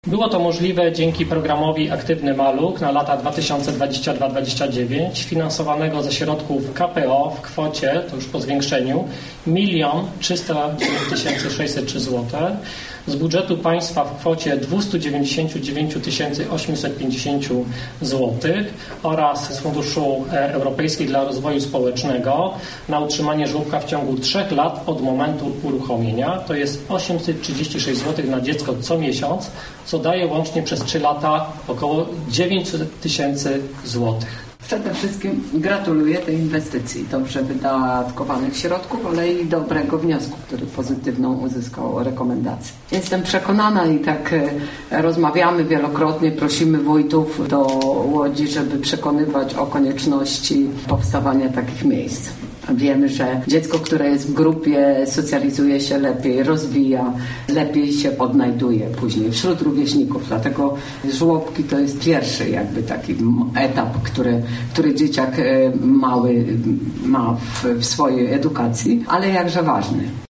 Było to możliwe dzięki programowi Aktywny Maluch na lata 2022-2029 finansowanego ze środków KPO w kwocie, to już po zwiększeniu, 1 309 603 zł, z budżetu państwa w kwocie 299 850 zł oraz z Funduszu Europejskiego dla Rozwoju Społecznego na utrzymanie żłobka w ciągu 3 lat od momentu uruchomienia. To jest 836 zł na dziecko co miesiąc, co daje łącznie przez 3 lata około 900 000 złotych. Przede wszystkim gratuluję tej inwestycji, dobrze wydatkowanych środków, ale i dobrego wniosku, który pozytywną uzyskał rekomendację. Jestem przekonana i tak rozmawiamy wielokrotnie, prosimy wójtów do Łodzi, żeby przekonywać o konieczności powstawania takich miejsc. Wiemy, że dziecko, które jest w grupie, socjalizuje się lepiej, rozwija, lepiej się odnajduje później wśród rówieśników. Dlatego żłobki to jest pierwszy jakby taki etap, który dzieciak mały ma w swojej edukacji, ale jakże ważny.